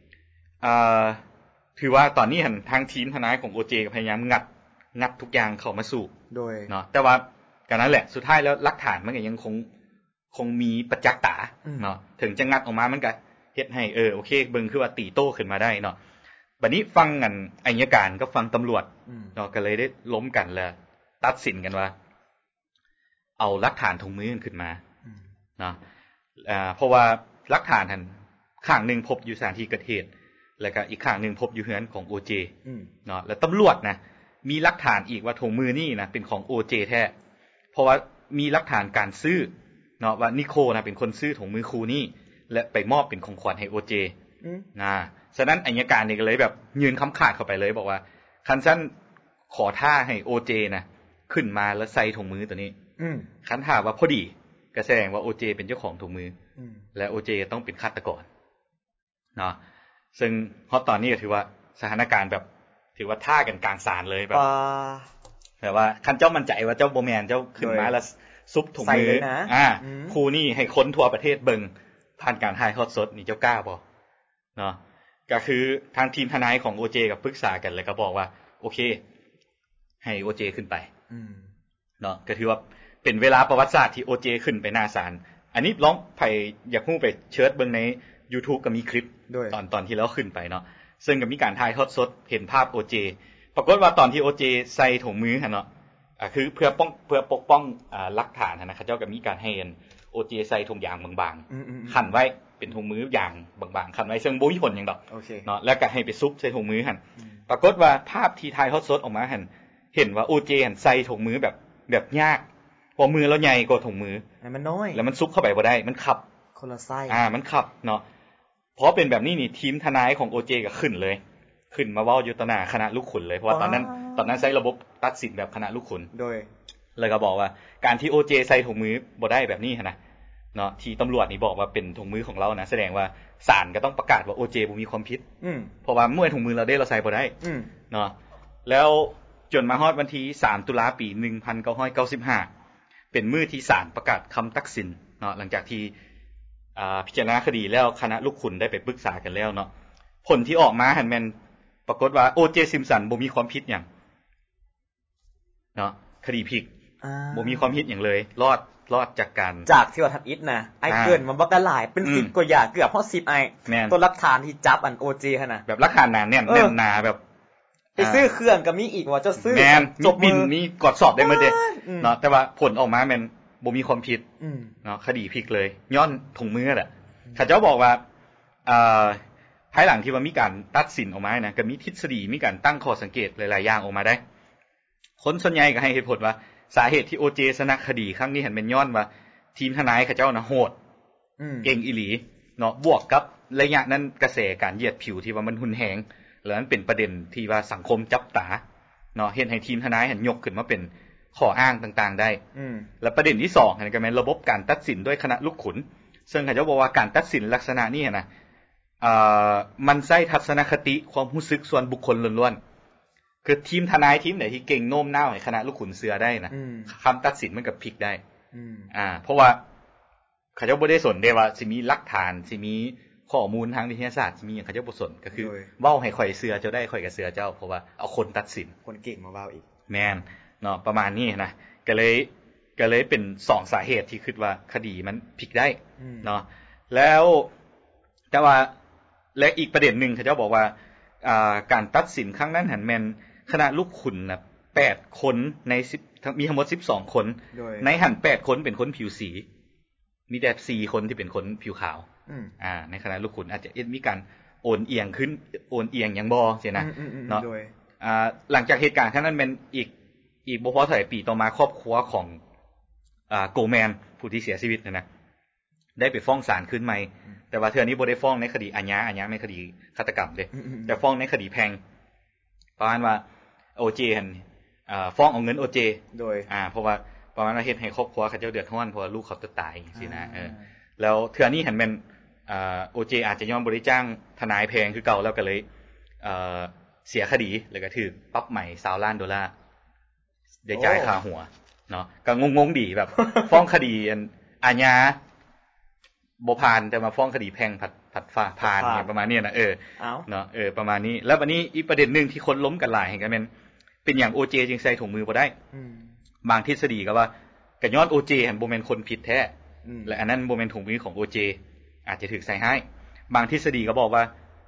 ถือว่าตอนนี้ทางทีมทนายของ OJ ก็พยายามงัดทุกอย่างเข้ามาสู่โดยเนาะแต่ว่าก็นั่นแหละสุดท้ายแล้วหลักฐานมันก็ยังคงมีประจักษ์ตาเนาะถึงจะงัดออกมามันก็เฮ็ดให้โอเคเบิ่งคือว่าตีโต้ขึ้นมาได้เนาะบัดนี้ฟังกันอัยการก็ฟังตำรวจเนาะก็เลยได้ล้มกันแล้วตัดสินกันว่าเอาหลักฐานถุงมือขึ้นมาเนาะเพราะว่าหลักฐานนั้นข้างนึงพบอยู่สถานที่เกิดเหตุแล้วก็อีกข้างนึงพบอยู่เฮือนของ OJ เนาะแล้วตำรวจนะมีหลักฐานอีกว่าถุงมือนี่นะเป็นของ OJ แท้เพราะว่ามีหลักฐานการซื้อเนาะว่านิโคนะเป็นคนซื้อถุงมือคู่นี้และไปมอบเป็นของขวัญให้ OJ นะฉะนั้นอัยการนี่ก็เลยแบบยืนคำขาดเข้าไปเลยบอกว่าคันซั่นขอท่าให้ OJ นะขึ้นมาแล้วใส่ถุงมือตัวนี้คันท่าว่าพอดีก็แสดงว่า OJ เป็นเจ้าของถุงมือและ OJ ต้องเป็นฆาตกรเนาะซึ่งฮอตตอนนี้ก็ถือว่าสถานการณ์แบบถือว่าท่ากันกลางศาลเลยแบบว่าคันเจ้ามั่นใจว่าเจ้าบ่แม่นเจ้าขึ้นมาแล้วซุปถุงมือครูนี่ให้คนทั่วประเทศเบิ่งผ่านการถ่ายทอดสดนี่เจ้ากล้าบ่เนาะก็คือทางทีมทนายของ OJ กับปรึกษากันแล้วก็บอกว่าโอเคให้ OJ ขึ้นไปเนาะก็ถือว่าเป็นเวลาประวัติศาสตร์ที่ OJ ขึ้นไปหน้าศาลอันนี้ลองไผอยากฮู้ไปเชิญเบิ่งใน YouTube ก็มีคลิปตอนที่แล้วขึ้นไปเนาะซึ่งก็มีการถ่ายทอดสดเห็นภาพ OJ ปรากฏว่าตอนที่ OJ ใส่ถุงมือหั่นเนาะคือเพื่อปกป้องหลักฐานนะเขาเจ้าก็มีการให้ OJ ใส่ถุงยางบางๆคั่นไว้เป็นถุงมือยางบางๆคั่นไว้ซึ่งบ่มีผลหยังดอกเนาะแล้วก็ให้ไปซุปใส่ถุงมือหั่นปรากฏว่าภาพที่ถ่ายทอดสดออกมาหั่นเห็นว่า OJ หั่นใส่ถุงมือแบบยากเพราะมือเราใหญ่กว่าถุงมือมันน้อยแล้วมันซุปเข้าไปบ่ได้มันขับคนละไส้มันขับเนาะเพราะเป็นแบบนี้นี่ทีมทนายของ OJ ก็ขึ้นเลยขึ้นมาเว้าอยู่ต่อหน้าคณะลูกขุนเลยเพราะว่าตอนนั้นใช้ระบบตัดสินแบบคณะลูกขุนโดยแล้วก็บอกว่าการที่ OJ ใส่ถุงมือบ่ได้แบบนี้นะเนาะที่ตำรวจนี่บอกว่าเป็นถุงมือของเรานะแสดงว่าศาลก็ต้องประกาศว่า OJ บ่มีความผิดเพราะว่าเมื่อถุงมือเราได้เราใส่บ่ได้เนาะแล้วจนมาฮอดวันที่3ตุลาปี1995เป็นมื้อที่ศาลประกาศคำตัดสินเนาะหลังจากที่พิจารณาคดีแล้วคณะลูกขุนได้ไปปรึกษากันแล้วเนาะผลที่ออกมาหั่นแม่นปรากฏว่า OJ ซิมสันบ่มีความผิดหยังเนาะคดีพลิกบ่มีความผิดหยังเลยรอดจากที่ว่าทัดอิฐนะไอ้เกินมันบ่กะหลายเป็น10กว่าอย่างเกือบฮอด10ไอ้ตัวหลักฐานที่จับอัน OJ หั่นน่ะแบบหลักฐานหนาแน่นหนาแบบไปซื้อเครื่องก็มีอีกว่าเจ้าซื้อจบบินมีกดสอบได้หมดเด้เนาะแต่ว่าผลออกมาแม่นบ่มีความผิดเนาะคดีพลิกเลยย้อนถุงมือแหละเขาเจ้าบอกว่าภายหลังที่ว่ามีการตัดสินออกมานะก็มีทฤษฎีมีการตั้งข้อสังเกตหลายๆอย่างออกมาได้คนส่วนใหญ่ก็ให้เหตุผลว่าสาเหตุที่ OJ ชนะคดีครั้งนี้เห็นเป็นย้อนว่าทีมทนายเขาเจ้านะโหดเก่งอีหลีเนาะบวกกับระยะนั้นกระแสการเหยียดผิวที่ว่ามันหุนแหงแล้วนั้นเป็นประเด็นที่ว่าสังคมจับตาเนาะเฮ็ดให้ทีมทนายหันยกขึ้นมาเป็นข้ออ้างต่างๆได้และประเด็นที่2นั่นก็แม่นระบบการตัดสินด้วยคณะลูกขุนซึ่งเขาเจ้าบอกว่าการตัดสินลักษณะนี้นะมันใช้ทัศนคติความรู้สึกส่วนบุคคลล้วนๆคือทีมทนายทีมไหนที่เก่งโน้มน้าวให้คณะลูกขุนเสือได้นะคำตัดสินมันก็พลิกได้เพราะว่าเขาเจ้าบ่ได้สนได้ว่าสิมีหลักฐานสิมีข้อมูลทางวิทยาศาสตร์สิมีหยังเขาเจ้าบ่สนก็คือเว้าให้ข่อยเสือเจ้าได้ข่อยก็เสือเจ้าเพราะว่าเอาคนตัดสินคนเก่งมาเว้าอีกแม่นเนาะประมาณนี้นะก็เลยเป็น2สาเหตุที่คิดว่าคดีมันพลิกได้เนาะแล้วแต่ว่าและอีกประเด็นนึงเขาเจ้าบอกว่าการตัดสินครั้งนั้นหันแม่นคณะลูกขุนน่ะ8คนใน10มีทั้งหมด12คนในหัน8คนเป็นคนผิวสีมีแต่4คนที่เป็นคนผิวขาวในคณะลูกขุนอาจจะมีการโอนเอียงขึ้นโอนเอียงหยังบ่ใช่นะเนาะหลังจากเหตุการณ์ครั้งนั้นแม่นอีกบ่พอเท่าไหร่ปีต่อมาครอบครัวของโกแมนผู้ที่เสียชีวิตนะได้ไปฟ้องศาลขึ้นใหม่แต่ว่าเทื่อนี้บ่ได้ฟ้องในคดีอาญาไม่คดีฆาตกรรมเด้แต่ฟ้องในคดีแพ่งประมาณว่า OJ หั่นฟ้องเอาเงิน OJ โดยเพราะว่าประมาณว่าเฮ็ดให้ครอบครัวเขาเจ้าเดือดร้อนเพราะว่าลูกเขาจะตายจังซี่นะแล้วเทื่อนี้หั่นแม่นOJ อาจจะยอมบ่ได้จ้างทนายแพงคือเก่าแล้วก็เลยเสียคดีแล้วก็ถูกปรับใหม่$20 ล้านได้จ่ายค่าหัวเนาะก็งงๆดีแบบฟ้องคดีอาญาบ่ผ่านแต่มาฟ้องคดีแพ่งผัดผ่านเนี่ยประมาณนี้นะเนาะประมาณนี้แล้ววันนี้อีกประเด็นนึงที่คนล้มกันหลายก็แม่นเป็นหยัง OJ จึงใส่ถุงมือบ่ได้บางทฤษฎีก็ว่าก็ย้อน OJ หั่นบ่แม่นคนผิดแท้และอันนั้นบ่แม่นถุงมือของ OJ อาจจะถูกใส่ให้บางทฤษฎีก็บอกว่า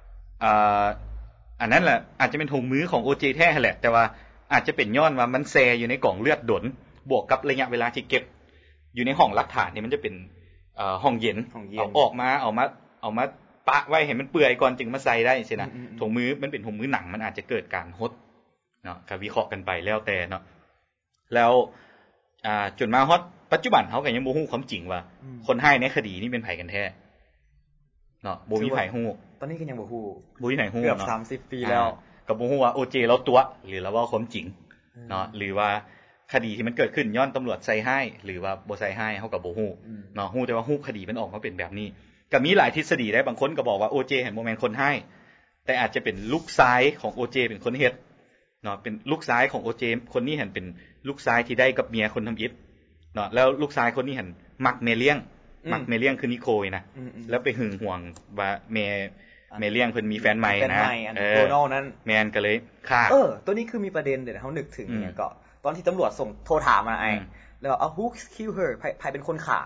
อันนั้นแหละอาจจะเป็นถุงมือของ OJ แท้แหละแต่ว่าอาจจะเป็นย้อนว่ามันแซอยู่ในกล่องเลือดดลบวกกับระยะเวลาที่เก็บอยู่ในห้องหลักฐานนี่มันจะเป็นห้องเย็นเอาออกมาปะไว้ให้มันเปื่อยก่อนจึงมาใส่ได้ใช่นะถุงมือมันเป็นถุงมือหนังมันอาจจะเกิดการหดเนาะก็วิเคราะห์กันไปแล้วแต่เนาะแล้วจนมาฮอดปัจจุบันเฮาก็ยังบ่ฮู้ความจริงว่าคนให้ในคดีนี้เป็นไผกันแท้เนาะบ่มีไผฮู้ตอนนี้ก็ยังบ่ฮู้บ่มีไหนฮู้เกือบเนาะ 30 ปีแล้วก็บ่ฮู้ว่า OJ เราตัวหรือเราว่าความจริงเนาะหรือว่าคดีที่มันเกิดขึ้นย้อนตำรวจใส่ให้หรือว่าบ่ใส่ให้เฮาก็บ่ฮู้เนาะฮู้แต่ว่าฮู้คดีมันออกมาเป็นแบบนี้ก็มีหลายทฤษฎีได้บางคนก็บอกว่า OJ บ่แม่นคนให้แต่อาจจะเป็นลูกซ้ายของ OJ เป็นคนเฮ็ดเนาะเป็นลูกซ้ายของ OJ คนนี้หั่นเป็นลูกซ้ายที่ได้กับเมียคนทำอิฐเนาะแล้วลูกซ้ายคนนี้หั่นมักเมเลียงคือนิโคลนะแล้วไปหึงหวงว่าเมเลียงเพิ่นมีแฟนใหม่นะโดนัลนั้นแม่นก็เลยฆ่าตัวนี้คือมีประเด็นเดี๋ยวเฮานึกถึงเนี่ยก็ตอนที่ตำรวจส่งโทรถามมาไอ้แล้วเอา who kill her ใครเป็นคนฆ่า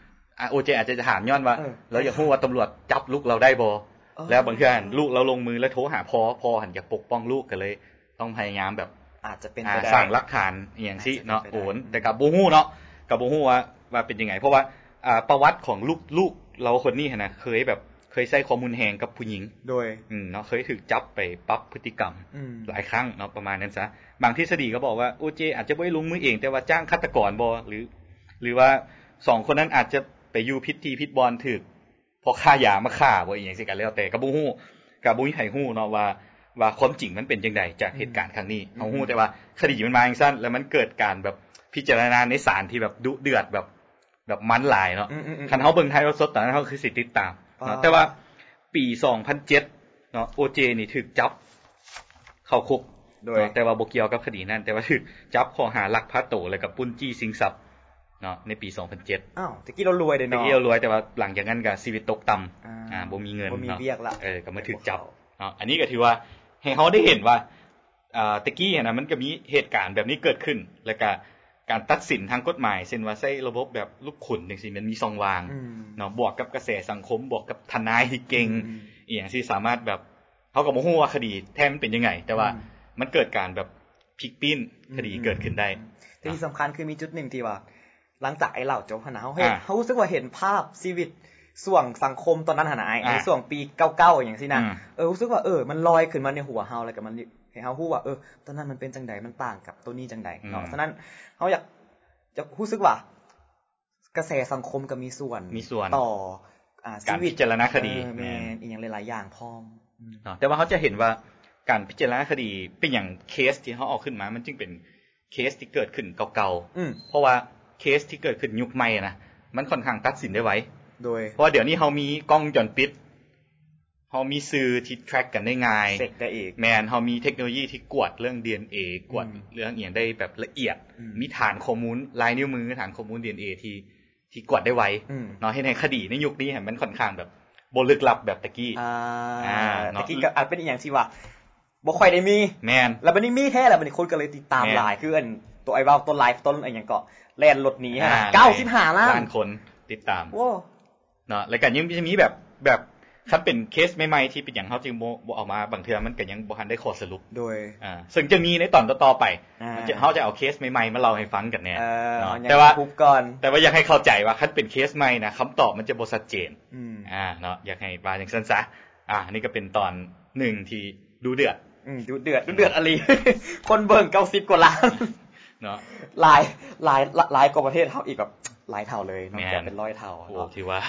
OJ อาจจะถามย้อนว่าเราอยากรู้ว่าตำรวจจับลูกเราได้บ่แล้วบางเทื่อลูกเราลงมือแล้วโทรหาพ่อหันอยากปกป้องลูกก็เลยต้องพยายามแบบอาจจะเป็นสร้างหลักฐานอีหยังซี่เนาะโอนแต่ก็บ่ฮู้เนาะก็บ่ฮู้ว่าเป็นยังไงเพราะว่าประวัติของลูกเราคนนี้นะเคยใช้ข้อมูลแฮงกับผู้หญิงโดยเนาะเคยถูกจับไปปรับพฤติกรรมหลายครั้งเนาะประมาณนั้นซะบางทฤษฎีก็บอกว่า OJ อาจจะบ่ได้ลงมือเองแต่ว่าจ้างฆาตกรบ่หรือว่า2คนนั้นอาจจะไปอยู่พิธีพิธบอลถูกพอฆ่ายามาฆ่าบ่อีหยังสิกันแล้วแต่ก็บ่ฮู้ก็บ่มีใครฮู้เนาะว่าความจริงมันเป็นจังได๋จากเหตุการณ์ครั้งนี้เฮาฮู้แต่ว่าคดีมันมาจังซั่นแล้วมันเกิดการแบบพิจารณาในศาลที่แบบดุเดือดแบบมันหลายเนาะคันเฮาเบิ่งไทยสดตอนนั้นเฮาคือสิติดตามเนาะแต่ว่าปี2007เนาะ OJ นี่ถูกจับเข้าคุกโดยแต่ว่าบ่เกี่ยวกับคดีนั้นแต่ว่าถูกจับข้อหาลักพาตัวแล้วก็ปล้นจี้ชิงทรัพย์เนาะในปี2007 อ้าวตะกี้เรารวยเด้เนาะตะกี้เรารวยแต่ว่าหลังจากนั้นก็ชีวิตตกต่ำบ่มีเงินบ่มีเวียกละก็มาถูกจับเนาะอันนี้ก็ถือว่าให้เฮาได้เห็นว่าตะกี้น่ะมันก็มีเหตุการณ์แบบนี้เกิดขึ้นแล้วก็การตัดสินทางกฎหมายเช่นว่าใช้ระบบแบบลูกขุนจังซี่มันมีช่องว่างเนาะบวกกับกระแสสังคมบวกกับทนายที่เก่งอีหยังที่สามารถแบบเฮาก็บ่ฮู้ว่าคดีแท้มันเป็นยังไงแต่ว่ามันเกิดการแบบพลิกปิ้นคดีเกิดขึ้นได้ที่สำคัญคือมีจุดนึงที่ว่าหลังจากไอ้เหล่าจบหั่นน่ะเฮารู้สึกว่าเห็นภาพชีวิตส่วงสังคมตอนนั้นหั่นน่ะในช่วงปี99อย่างซี่นะรู้สึกว่ามันลอยขึ้นมาในหัวเฮาแล้วก็มันให้เฮาฮู้ว่าตอนนั้นมันเป็นจังได๋มันต่างกับตัวนี้จังได๋เนาะฉะนั้นเฮาอยากรู้สึกว่ากระแสสังคมก็มีส่วนต่อการพิจารณาคดีแม่นอีหยังหลายๆอย่างพร้อมเนาะแต่ว่าเฮาจะเห็นว่าการพิจารณาคดีเป็นอย่างเคสที่เฮาเอาขึ้นมามันจึงเป็นเคสที่เกิดขึ้นเก่าๆเพราะว่าเคสที่เกิดขึ้นยุคใหม่นะมันค่อนข้างตัดสินได้ไวโดยเพราะเดี๋ยวนี้เฮามีกล้องวงจรปิดเฮามีสื่อที่แทร็กกันได้ง่ายเช็คได้อีกแม่นเฮามีเทคโนโลยีที่กวดเรื่อง DNA กวดเรื่องอีหยังได้แบบละเอียดมีฐานข้อมูลลายนิ้วมือฐานข้อมูล DNA ที่กวดได้ไวเนาะให้ในคดีในยุคนี้มันค่อนข้างแบบบ่ลึกลับแบบตะกี้ตะกี้ก็อาจเป็นอีหยังที่ว่าบ่ค่อยได้มีแม่นแล้วบัดนี้มีแท้แล้วบัดนี้คนก็เลยติดตามหลายคืออันตัวไอ้เว้าต้นไลฟ์ต้นอีหยังก็แล่นรถหนีฮะ95ล้านคนติดตามโอ้เนาะแล้วก็ยังจะมีแบบคันเป็นเคสใหม่ๆที่เป็นหยังเฮาจึงบ่เอามาบางเทื่อมันก็ยังบ่ทันได้ข้อสรุปโดยซึ่งจะมีในตอนต่อๆไปเฮาจะเอาเคสใหม่ๆมาเล่าให้ฟังกันแน่เนาะแต่ว่าอยากให้เข้าใจว่าคันเป็นเคสใหม่นะคำตอบมันจะบ่ชัดเจนเนาะอยากให้ว่าจังซั่นซะนี่ก็เป็นตอน1ที่ดูเดือดดูเดือดอลีคนเบิ่ง90กว่าล้านเนาะหลายกว่าประเทศเฮาอีกแบบหลายเท่าเลยนอกจากเป็น100เท่าโอ้ที่ว่า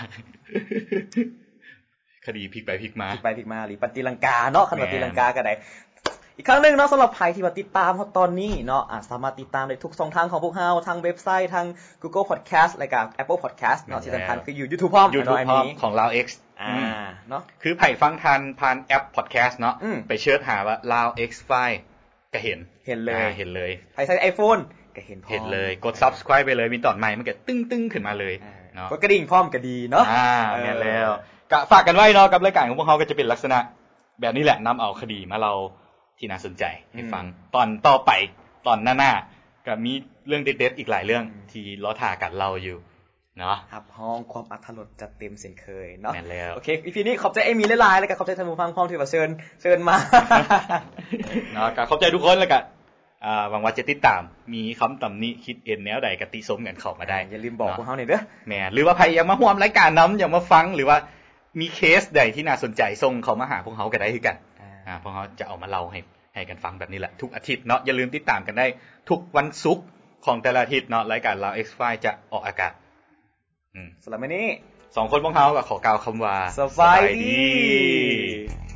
คดีพลิกไปพลิกมาหรือปฏิลังกาเนาะคันปฏิลังกาก็ได้อีกครั้งนึงเนาะสำหรับใครที่มาติดตามเฮาตอนนี้เนาะสามารถติดตามได้ทุกช่องทางของพวกเฮาทางเว็บไซต์ทาง Google Podcast และก็ Apple Podcast เนาะที่สำคัญคืออยู่ YouTube พร้อม YouTube พร้อมของ Lao X เนาะคือไผฟังผ่านแอป Podcast เนาะไปเสิร์ชหาว่า Lao X File ก็เห็นเลยใครใช้ iPhone ก็เห็นเลยกด Subscribe ไปเลยมีตอนใหม่มันก็ตึ้งๆขึ้นมาเลยเนาะกดกระดิ่งพร้อมก็ดีเนาะแม่นแล้วก็ฝากกันไว้เนาะกับรายการของพวกเฮาก็จะเป็นลักษณะแบบนี้แหละนำเอาคดีมาเล่าที่น่าสนใจให้ฟังตอนต่อไปตอนหน้าก็มีเรื่องเด็ดๆอีกหลายเรื่องที่รอท่ากันเราอยู่เนาะครับห้องความอรรถรสจัดเต็มเช่นเคยเนาะแม่นแล้วโอเค EP นี้ขอบใจเอมี่หลายๆแล้วก็ขอบใจท่านผู้ฟังพร้อมที่ว่าเชิญมาเนาะก็ขอบใจทุกคนแล้วก็หวังว่าจะติดตามมีคำตำหนิคิดเห็นแนวใดก็ติชมกันเข้ามาได้อย่าลืมบอกพวกเฮาหน่อยเด้อแม่หรือว่าใครอยากมาร่วมรายการนำอยากมาฟังหรือว่ามีเคสใดที่น่าสนใจส่งเข้ามาหาพวกเฮาก็ได้คือกันพวกเฮาจะเอามาเล่าให้กันฟังแบบนี้แหละทุกอาทิตย์เนาะอย่าลืมติดตามกันได้ทุกวันศุกร์ของแต่ละอาทิตย์เนาะรายการ Lao X File จะออกอากาศสำหรับมื้อนี้ 2คนพวกเฮาก็ขอกล่าวคำว่าสบายดี